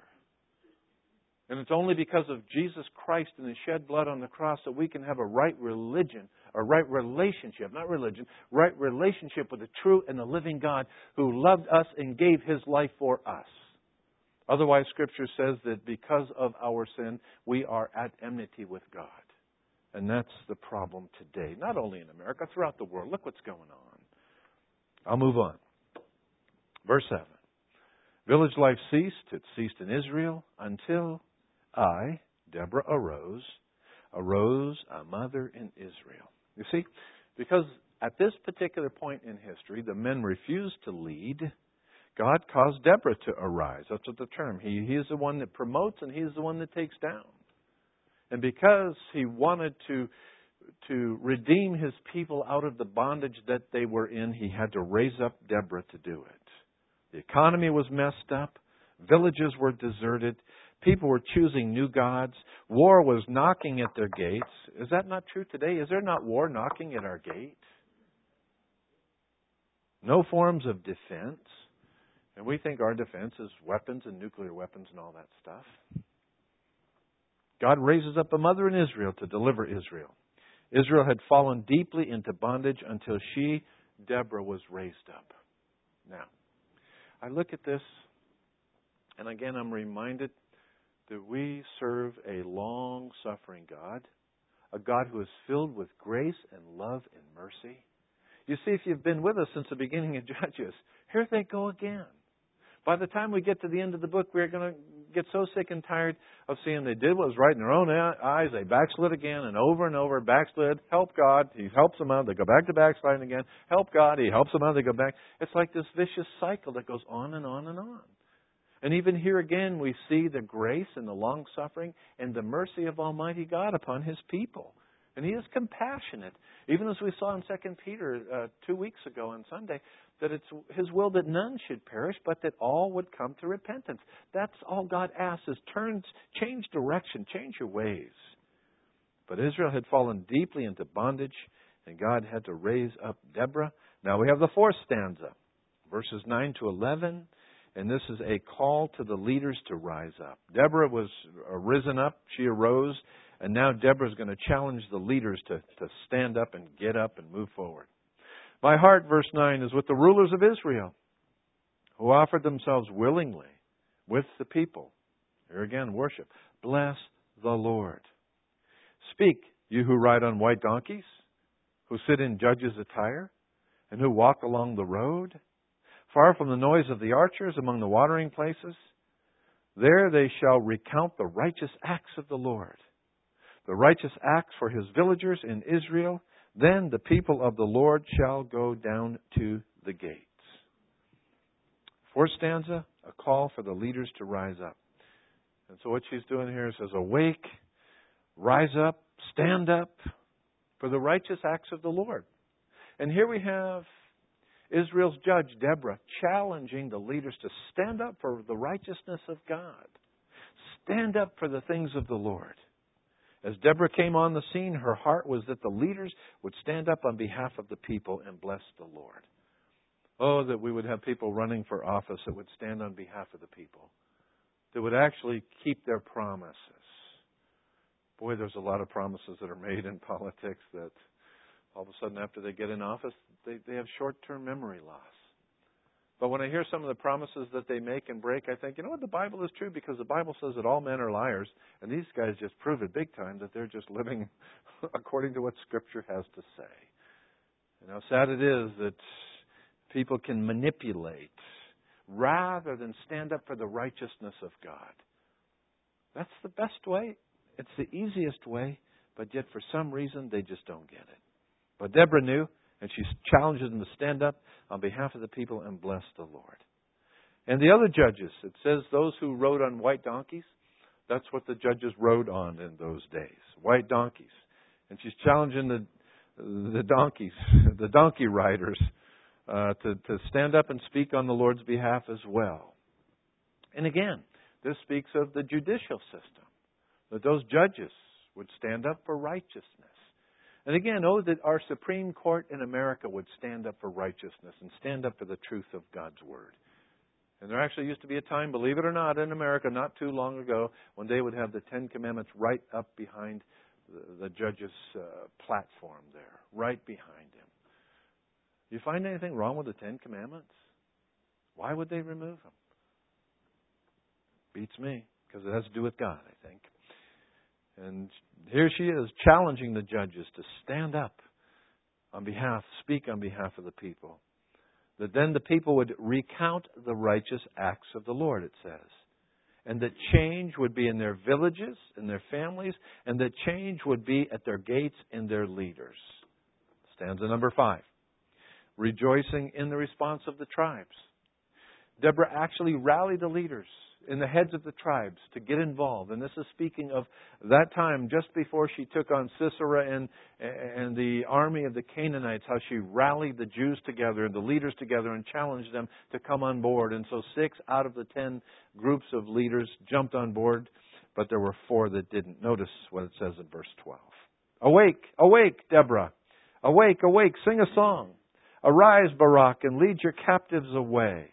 And it's only because of Jesus Christ and His shed blood on the cross that we can have a right religion, a right relationship, not religion, right relationship with the true and the living God who loved us and gave His life for us. Otherwise, Scripture says that because of our sin, we are at enmity with God. And that's the problem today, not only in America, throughout the world. Look what's going on. I'll move on. Verse seven. Village life ceased. It ceased in Israel until I, Deborah, arose, arose a mother in Israel. You see, because at this particular point in history, the men refused to lead. God caused Deborah to arise. That's what the term. He, he is the one that promotes and He is the one that takes down. And because He wanted to to redeem His people out of the bondage that they were in, He had to raise up Deborah to do it. The economy was messed up. Villages were deserted. People were choosing new gods. War was knocking at their gates. Is that not true today? Is there not war knocking at our gate? No forms of defense. And we think our defense is weapons and nuclear weapons and all that stuff. God raises up a mother in Israel to deliver Israel. Israel had fallen deeply into bondage until she, Deborah, was raised up. Now, I look at this, and again I'm reminded that we serve a long-suffering God, a God who is filled with grace and love and mercy. You see, if you've been with us since the beginning of Judges, here they go again. By the time we get to the end of the book, we're going to get so sick and tired of seeing they did what was right in their own eyes. They backslid again and over and over. Backslid, help God. He helps them out. They go back to backsliding again. Help God. He helps them out. They go back. It's like this vicious cycle that goes on and on and on. And even here again, we see the grace and the long-suffering and the mercy of Almighty God upon His people. And He is compassionate. Even as we saw in Second Peter uh, two weeks ago on Sunday, that it's His will that none should perish, but that all would come to repentance. That's all God asks is turn, change direction, change your ways. But Israel had fallen deeply into bondage, and God had to raise up Deborah. Now we have the fourth stanza, verses nine to eleven. And this is a call to the leaders to rise up. Deborah was risen up. She arose. And now Deborah is going to challenge the leaders to, to stand up and get up and move forward. My heart, verse nine, is with the rulers of Israel who offered themselves willingly with the people. Here again, worship. Bless the Lord. Speak, you who ride on white donkeys, who sit in judges' attire, and who walk along the road. Far from the noise of the archers among the watering places, there they shall recount the righteous acts of the Lord, the righteous acts for His villagers in Israel. Then the people of the Lord shall go down to the gates. Fourth stanza, a call for the leaders to rise up. And so what she's doing here says, awake, rise up, stand up for the righteous acts of the Lord. And here we have Israel's judge, Deborah, challenging the leaders to stand up for the righteousness of God. Stand up for the things of the Lord. As Deborah came on the scene, her heart was that the leaders would stand up on behalf of the people and bless the Lord. Oh, that we would have people running for office that would stand on behalf of the people, that would actually keep their promises. Boy, there's a lot of promises that are made in politics that all of a sudden after they get in office, they, they have short-term memory loss. But when I hear some of the promises that they make and break, I think, you know what, the Bible is true because the Bible says that all men are liars. And these guys just prove it big time that they're just living according to what Scripture has to say. And how sad it is that people can manipulate rather than stand up for the righteousness of God. That's the best way. It's the easiest way. But yet for some reason they just don't get it. But Deborah knew, and she challenges them to stand up on behalf of the people and bless the Lord. And the other judges, it says those who rode on white donkeys, that's what the judges rode on in those days, white donkeys. And she's challenging the the donkeys, the donkey riders, uh, to, to stand up and speak on the Lord's behalf as well. And again, this speaks of the judicial system, that those judges would stand up for righteousness. And again, oh, that our Supreme Court in America would stand up for righteousness and stand up for the truth of God's Word. And there actually used to be a time, believe it or not, in America not too long ago, when they would have the Ten Commandments right up behind the, the judge's uh, platform there, right behind him. Do you find anything wrong with the Ten Commandments? Why would they remove them? Beats me, because it has to do with God, I think. And here she is challenging the judges to stand up on behalf, speak on behalf of the people. That then the people would recount the righteous acts of the Lord, it says. And that change would be in their villages, in their families, and that change would be at their gates in their leaders. Stanza number five. Rejoicing in the response of the tribes. Deborah actually rallied the leaders in the heads of the tribes to get involved. And this is speaking of that time just before she took on Sisera and, and the army of the Canaanites, how she rallied the Jews together and the leaders together and challenged them to come on board. And so six out of the ten groups of leaders jumped on board, but there were four that didn't. Notice what it says in verse twelve. Awake, awake, Deborah. Awake, awake, sing a song. Arise, Barak, and lead your captives away,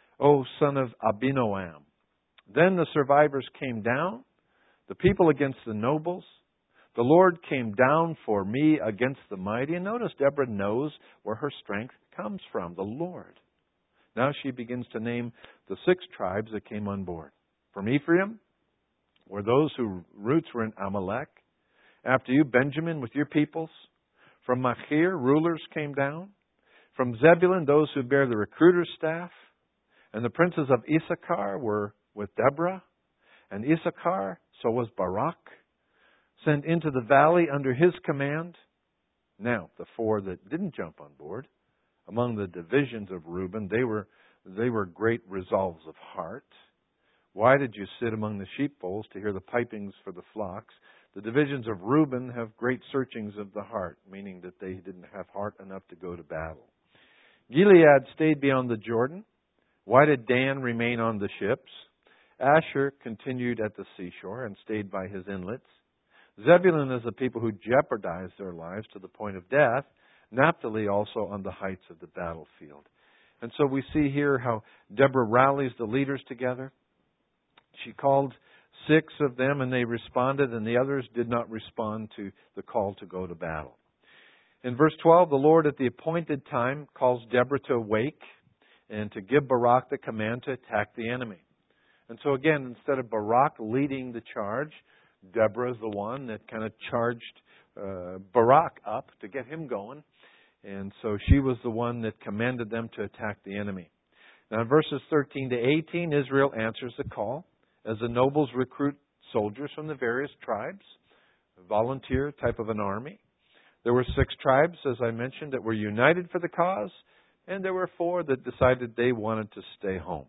O son of Abinoam. Then the survivors came down, the people against the nobles. The Lord came down for me against the mighty. And notice Deborah knows where her strength comes from, the Lord. Now she begins to name the six tribes that came on board. From Ephraim were those whose roots were in Amalek. After you, Benjamin with your peoples. From Machir, rulers came down. From Zebulun, those who bear the recruiter's staff. And the princes of Issachar were with Deborah. And Issachar, so was Barak, sent into the valley under his command. Now, the four that didn't jump on board, among the divisions of Reuben, they were they were great resolves of heart. Why did you sit among the sheepfolds to hear the pipings for the flocks? The divisions of Reuben have great searchings of the heart, meaning that they didn't have heart enough to go to battle. Gilead stayed beyond the Jordan. Why did Dan remain on the ships? Asher continued at the seashore and stayed by his inlets. Zebulun is a people who jeopardized their lives to the point of death. Naphtali also on the heights of the battlefield. And so we see here how Deborah rallies the leaders together. She called six of them and they responded, and the others did not respond to the call to go to battle. In verse twelve, the Lord at the appointed time calls Deborah to awake and to give Barak the command to attack the enemy. And so again, instead of Barak leading the charge, Deborah is the one that kind of charged uh, Barak up to get him going. And so she was the one that commanded them to attack the enemy. Now in verses thirteen to eighteen, Israel answers the call as the nobles recruit soldiers from the various tribes, a volunteer type of an army. There were six tribes, as I mentioned, that were united for the cause, and there were four that decided they wanted to stay home.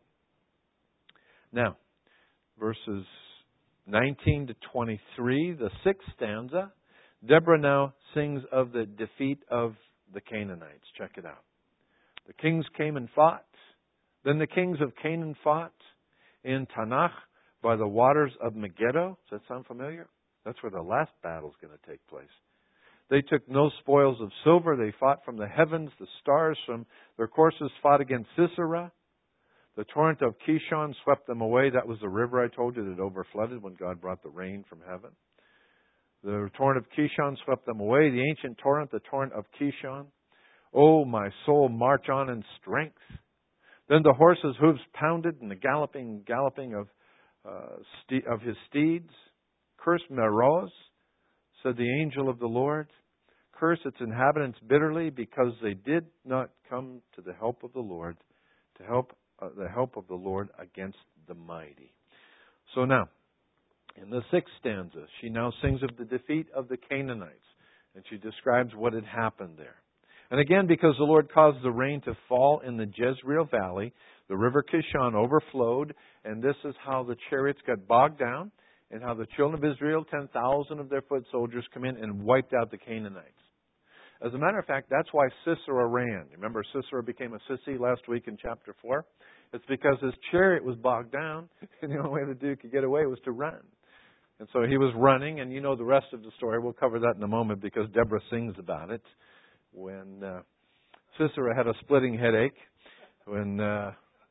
Now, verses nineteen to twenty-three, the sixth stanza, Deborah now sings of the defeat of the Canaanites. Check it out. The kings came and fought. Then the kings of Canaan fought in Tanakh by the waters of Megiddo. Does that sound familiar? That's where the last battle is going to take place. They took no spoils of silver. They fought from the heavens. The stars from their courses fought against Sisera. The torrent of Kishon swept them away. That was the river I told you that overflooded when God brought the rain from heaven. The torrent of Kishon swept them away. The ancient torrent, the torrent of Kishon. Oh, my soul, march on in strength. Then the horses' hooves pounded and the galloping, galloping of uh, ste- of his steeds. Curse Meroz, said the angel of the Lord. Curse its inhabitants bitterly because they did not come to the help of the Lord, to help uh, the help of the Lord against the mighty. So now, in the sixth stanza, she now sings of the defeat of the Canaanites, and she describes what had happened there. And again, because the Lord caused the rain to fall in the Jezreel Valley, the river Kishon overflowed, and this is how the chariots got bogged down, and how the children of Israel, ten thousand of their foot soldiers, come in and wiped out the Canaanites. As a matter of fact, that's why Sisera ran. Remember, Sisera became a sissy last week in chapter four? It's because his chariot was bogged down, and the only way the dude could get away was to run. And so he was running, and you know the rest of the story. We'll cover that in a moment because Deborah sings about it. When uh, Sisera had a splitting headache, when, uh,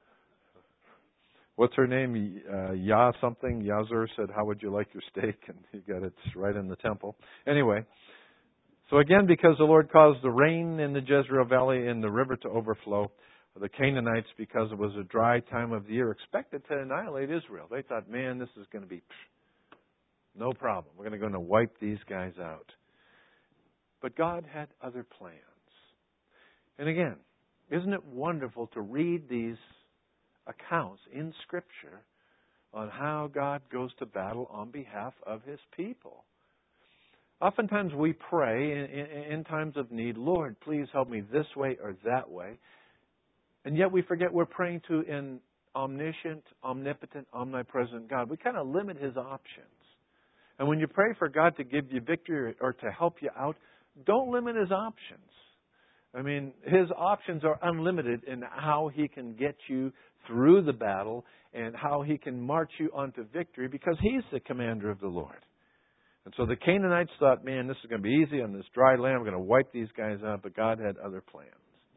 what's her name, uh, Yah something, Yazur said, how would you like your steak? And he got it right in the temple. Anyway, so again, because the Lord caused the rain in the Jezreel Valley and the river to overflow, the Canaanites, because it was a dry time of the year, expected to annihilate Israel. They thought, man, this is going to be psh, no problem. We're going to go and wipe these guys out. But God had other plans. And again, isn't it wonderful to read these accounts in Scripture on how God goes to battle on behalf of His people? Oftentimes we pray in, in, in times of need, Lord, please help me this way or that way. And yet we forget we're praying to an omniscient, omnipotent, omnipresent God. We kind of limit His options. And when you pray for God to give you victory or to help you out, don't limit His options. I mean, His options are unlimited in how He can get you through the battle and how He can march you onto victory because He's the commander of the Lord. And so the Canaanites thought, man, this is going to be easy on this dry land. We're going to wipe these guys out. But God had other plans.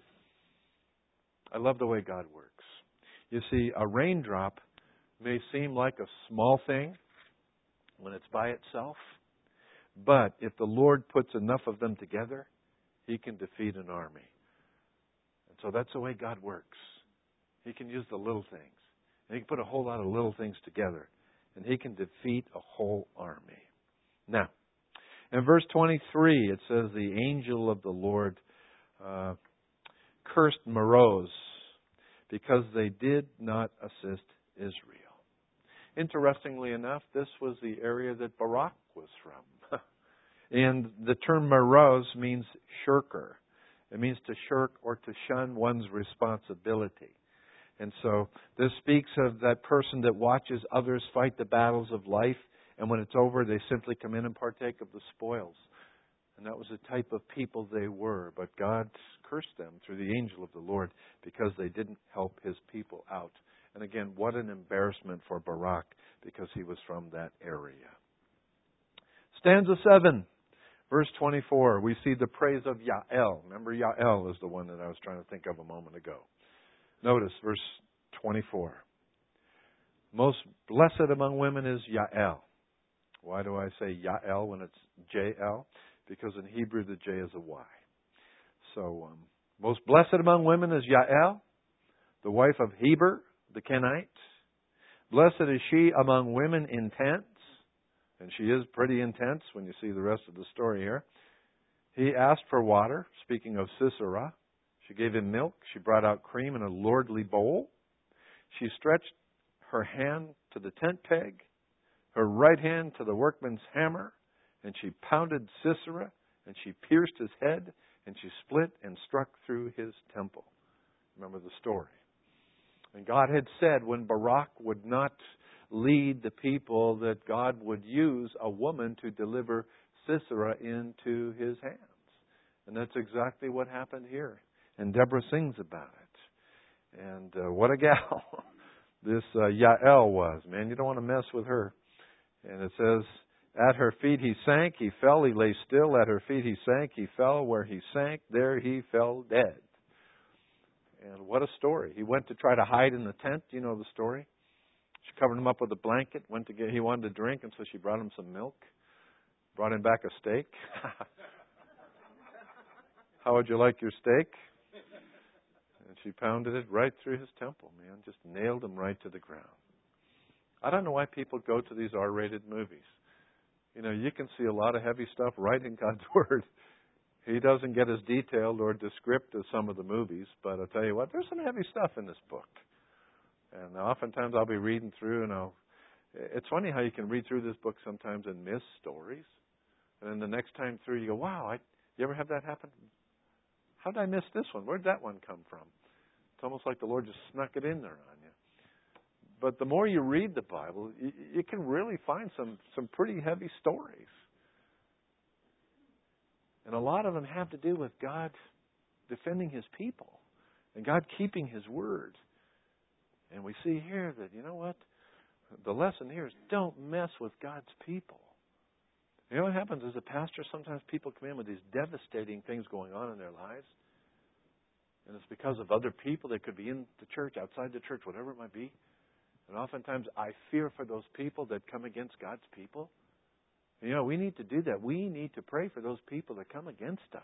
I love the way God works. You see, a raindrop may seem like a small thing when it's by itself. But if the Lord puts enough of them together, He can defeat an army. And so that's the way God works. He can use the little things. And He can put a whole lot of little things together. And He can defeat a whole army. Now, in verse twenty-three, it says, the angel of the Lord uh, cursed Meroz because they did not assist Israel. Interestingly enough, this was the area that Barak was from. And the term Meroz means shirker. It means to shirk or to shun one's responsibility. And so this speaks of that person that watches others fight the battles of life, and when it's over, they simply come in and partake of the spoils. And that was the type of people they were. But God cursed them through the angel of the Lord because they didn't help His people out. And again, what an embarrassment for Barak because he was from that area. Stanza seven, verse twenty-four, we see the praise of Yael. Remember, Yael is the one that I was trying to think of a moment ago. Notice verse twenty-four. Most blessed among women is Yael. Why do I say Yael when it's J L? Because in Hebrew the J is a Y. So, um, most blessed among women is Yael, the wife of Heber the Kenite. Blessed is she among women intense. And she is pretty intense when you see the rest of the story here. He asked for water, speaking of Sisera. She gave him milk. She brought out cream in a lordly bowl. She stretched her hand to the tent peg, her right hand to the workman's hammer, and she pounded Sisera, and she pierced his head, and she split and struck through his temple. Remember the story. And God had said when Barak would not lead the people that God would use a woman to deliver Sisera into his hands. And that's exactly what happened here. And Deborah sings about it. And uh, what a gal this uh, Yael was. Man, you don't want to mess with her. And it says, at her feet he sank, he fell, he lay still. At her feet he sank, he fell. Where he sank, there he fell dead. And what a story. He went to try to hide in the tent. Do you know the story? She covered him up with a blanket, went to get, he wanted to drink, and so she brought him some milk. Brought him back a steak. How would you like your steak? And she pounded it right through his temple, man. Just nailed him right to the ground. I don't know why people go to these R-rated movies. You know, you can see a lot of heavy stuff right in God's Word. He doesn't get as detailed or descriptive as some of the movies, but I'll tell you what, there's some heavy stuff in this book. And oftentimes I'll be reading through, and I'll, it's funny how you can read through this book sometimes and miss stories. And then the next time through, you go, wow, I, you ever have that happen? How did I miss this one? Where did that one come from? It's almost like the Lord just snuck it in there on you. But the more you read the Bible, you, you can really find some, some pretty heavy stories. And a lot of them have to do with God defending His people and God keeping His word. And we see here that, you know what? The lesson here is don't mess with God's people. You know what happens as a pastor? Sometimes people come in with these devastating things going on in their lives. And it's because of other people. They could be in the church, outside the church, whatever it might be. And oftentimes I fear for those people that come against God's people. You know, we need to do that. We need to pray for those people that come against us.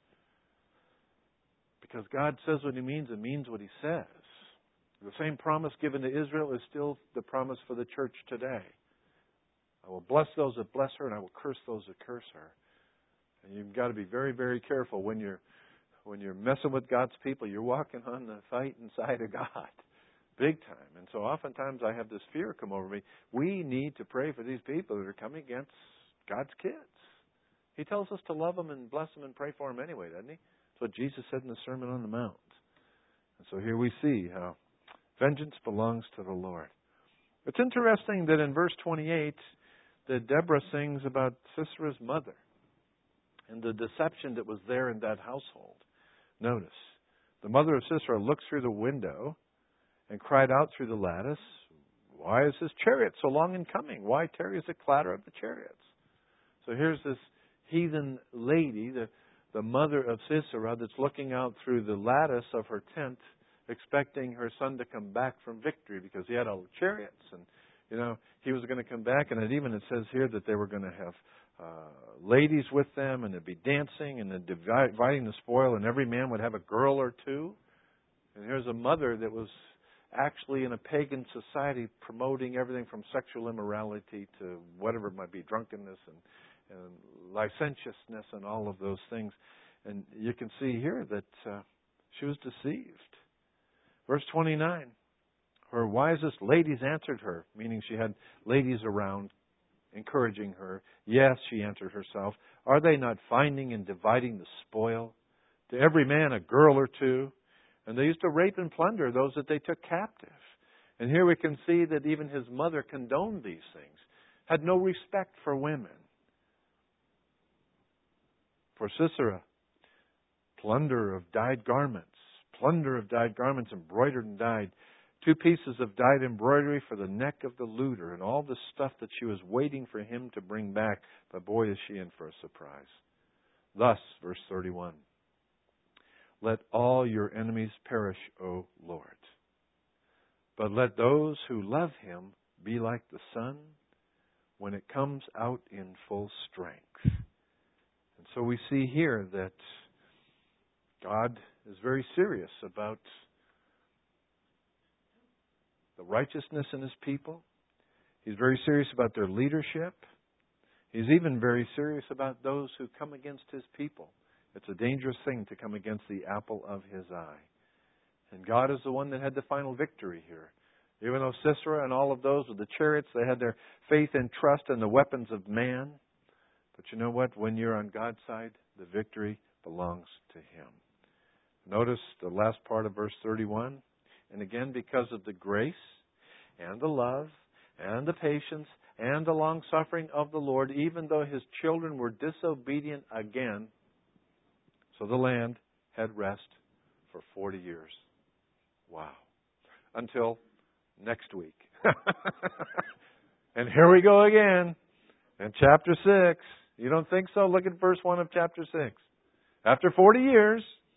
Because God says what He means and means what He says. The same promise given to Israel is still the promise for the church today. I will bless those that bless her, and I will curse those that curse her. And you've got to be very, very careful when you're when you're messing with God's people. You're walking on the fighting side of God. Big time. And so oftentimes I have this fear come over me. We need to pray for these people that are coming against God's kids. He tells us to love them and bless them and pray for them anyway, doesn't He? That's what Jesus said in the Sermon on the Mount. And so here we see how Vengeance belongs to the Lord. It's interesting that in verse twenty-eight, that Deborah sings about Sisera's mother and the deception that was there in that household. Notice, the mother of Sisera looked through the window and cried out through the lattice, "Why is this chariot so long in coming? Why tarries the clatter of the chariots?" So here's this heathen lady, the, the mother of Sisera, that's looking out through the lattice of her tent, expecting her son to come back from victory because he had all the chariots, and you know he was going to come back. And it even it says here that they were going to have uh, ladies with them, and they'd be dancing and then dividing the spoil, and every man would have a girl or two. And here's a mother that was actually in a pagan society promoting everything from sexual immorality to whatever it might be, drunkenness and, and licentiousness and all of those things. And you can see here that uh, she was deceived. Verse twenty-nine, her wisest ladies answered her, meaning she had ladies around encouraging her. Yes, she answered herself, are they not finding and dividing the spoil? To every man a girl or two. And they used to rape and plunder those that they took captive. And here we can see that even his mother condoned these things, had no respect for women. For Sisera, plunder of dyed garments, plunder of dyed garments embroidered and dyed, two pieces of dyed embroidery for the neck of the looter, and all the stuff that she was waiting for him to bring back. But boy, is she in for a surprise. Thus, verse thirty-one, let all your enemies perish, O Lord. But let those who love Him be like the sun when it comes out in full strength. And so we see here that God is very serious about the righteousness in His people. He's very serious about their leadership. He's even very serious about those who come against His people. It's a dangerous thing to come against the apple of His eye. And God is the one that had the final victory here. Even though Sisera and all of those with the chariots, they had their faith and trust in the weapons of man. But you know what? When you're on God's side, the victory belongs to Him. Notice the last part of verse thirty-one. And again, because of the grace and the love and the patience and the long-suffering of the Lord, even though His children were disobedient again, so the land had rest for forty years. Wow. Until next week. And here we go again. In chapter six. You don't think so? Look at verse one of chapter six. After forty years,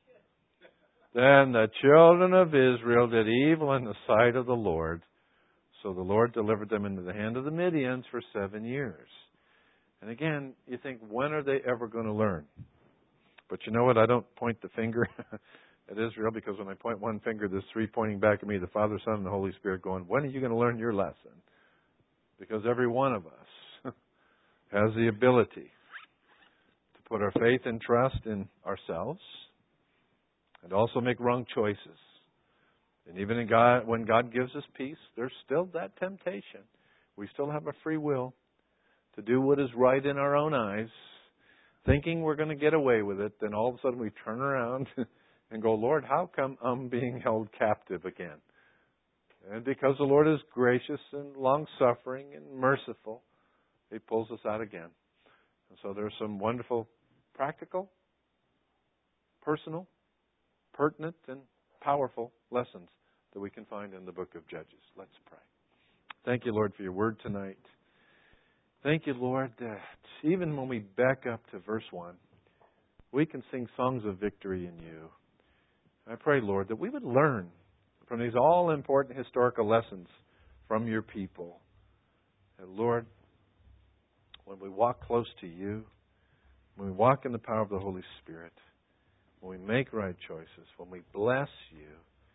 then the children of Israel did evil in the sight of the Lord. So the Lord delivered them into the hand of the Midians for seven years. And again, you think, when are they ever going to learn? But you know what? I don't point the finger at Israel, because when I point one finger, there's three pointing back at me, the Father, Son, and the Holy Spirit, going, when are you going to learn your lesson? Because every one of us has the ability to put our faith and trust in ourselves and also make wrong choices. And even in God, when God gives us peace, there's still that temptation. We still have a free will to do what is right in our own eyes, thinking we're going to get away with it. Then all of a sudden we turn around and go, Lord, how come I'm being held captive again? And because the Lord is gracious and long-suffering and merciful, He pulls us out again. And so there's some wonderful practical, personal, pertinent, and powerful lessons that we can find in the book of Judges. Let's pray. Thank you, Lord, for your word tonight. Thank you, Lord, that even when we back up to verse one, we can sing songs of victory in you. I pray, Lord, that we would learn from these all-important historical lessons from your people. And Lord, when we walk close to you, when we walk in the power of the Holy Spirit, when we make right choices, when we bless you,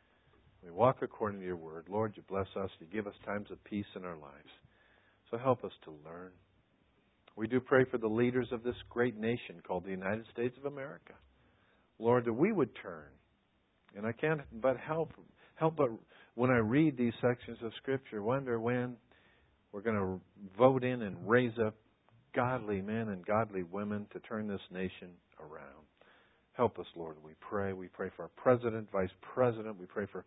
we walk according to your word. Lord, you bless us. You give us times of peace in our lives. So help us to learn. We do pray for the leaders of this great nation called the United States of America. Lord, that we would turn. And I can't but help, help but when I read these sections of Scripture, wonder when we're going to vote in and raise up godly men and godly women to turn this nation around. Help us, Lord, we pray. We pray for our president, vice president. We pray for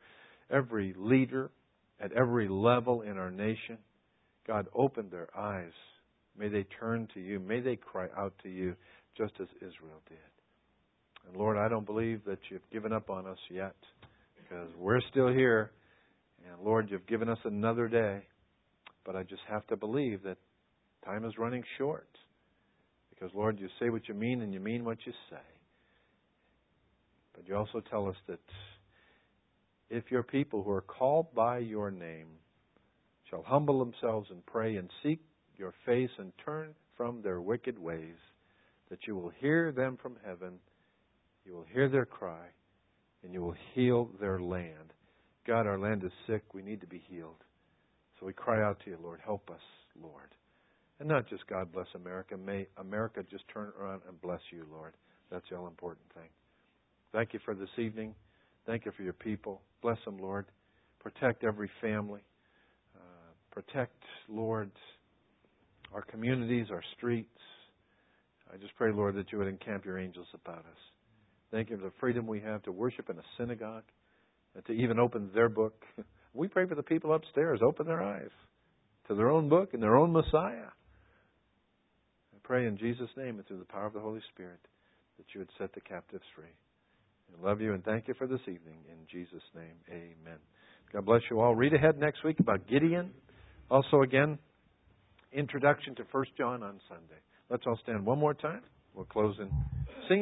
every leader at every level in our nation. God, open their eyes. May they turn to you. May they cry out to you just as Israel did. And Lord, I don't believe that you've given up on us yet, because we're still here. And Lord, you've given us another day. But I just have to believe that time is running short. Because, Lord, you say what you mean and you mean what you say. But you also tell us that if your people who are called by your name shall humble themselves and pray and seek your face and turn from their wicked ways, that you will hear them from heaven, you will hear their cry, and you will heal their land. God, our land is sick. We need to be healed. So we cry out to you, Lord. Help us, Lord. And not just God bless America. May America just turn around and bless you, Lord. That's the all-important thing. Thank you for this evening. Thank you for your people. Bless them, Lord. Protect every family. Uh, protect, Lord, our communities, our streets. I just pray, Lord, that you would encamp your angels about us. Thank you for the freedom we have to worship in a synagogue and to even open their book. We pray for the people upstairs. Open their eyes to their own book and their own Messiah. I pray in Jesus' name and through the power of the Holy Spirit that you would set the captives free. I love you and thank you for this evening. In Jesus' name, amen. God bless you all. Read ahead next week about Gideon. Also, again, introduction to First John on Sunday. Let's all stand one more time. We'll close in singing.